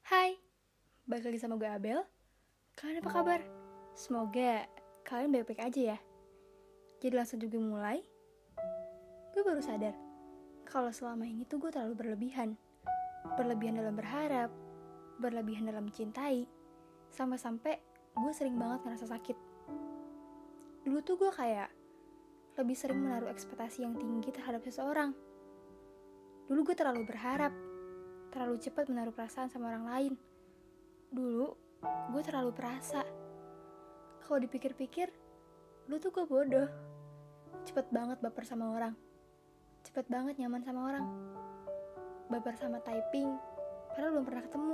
Hai, balik lagi sama gue Abel. Kalian apa kabar? Semoga kalian baik-baik aja ya. Jadi langsung juga mulai. Gue baru sadar kalau selama ini tuh gue terlalu berlebihan. Berlebihan dalam berharap, berlebihan dalam mencintai, sampai-sampai gue sering banget ngerasa sakit. Dulu tuh gue kayak lebih sering menaruh ekspektasi yang tinggi terhadap seseorang. Dulu gue terlalu berharap, terlalu cepat menaruh perasaan sama orang lain. Dulu gue terlalu perasa. Kalau dipikir-pikir, dulu tuh gue bodoh. Cepet banget baper sama orang, cepet banget nyaman sama orang. Baper sama typing, padahal belum pernah ketemu.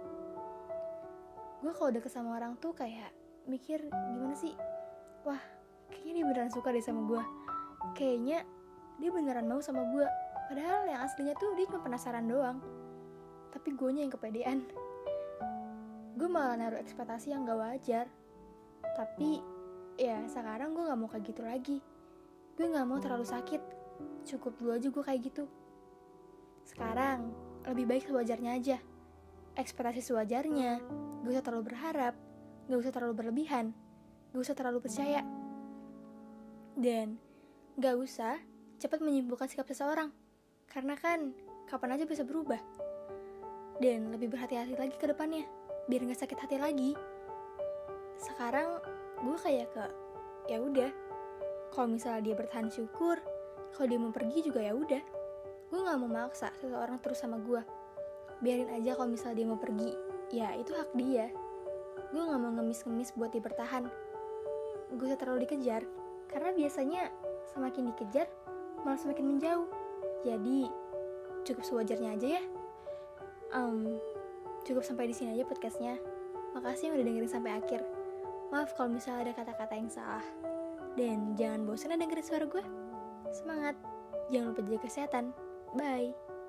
Gue kalau deket sama orang tuh kayak mikir gimana sih, wah kayaknya dia beneran suka deh sama gue. Kayaknya dia beneran mau sama gue. Padahal yang aslinya tuh dia cuma penasaran doang. Tapi guenya yang kepedean. Gue malah naruh ekspektasi yang gak wajar. Tapi ya sekarang gue gak mau kayak gitu lagi. Gue gak mau terlalu sakit. Cukup dulu aja gue kayak gitu. Sekarang lebih baik sewajarnya aja. Ekspektasi sewajarnya. Gak usah terlalu berharap, gak usah terlalu berlebihan, gak usah terlalu percaya. Dan gak usah cepat menyimpulkan sikap seseorang. Karena kan kapan aja bisa berubah. Dan lebih berhati-hati lagi ke depannya, biar gak sakit hati lagi. Sekarang gue kayak ya udah, kalau misalnya dia bertahan syukur, kalau dia mau pergi juga ya udah. Gue nggak mau maksa seseorang terus sama gue. Biarin aja kalau misalnya dia mau pergi, ya itu hak dia. Gue nggak mau ngemis-ngemis buat dia bertahan. Gue usah terlalu dikejar, karena biasanya semakin dikejar malah semakin menjauh. Jadi cukup sewajarnya aja ya. Cukup sampai di sini aja podcastnya. Makasih yang udah dengerin sampai akhir. Maaf kalau misalnya ada kata-kata yang salah. Dan jangan bosan dengerin suara gue. Semangat. Jangan lupa jaga kesehatan. Bye.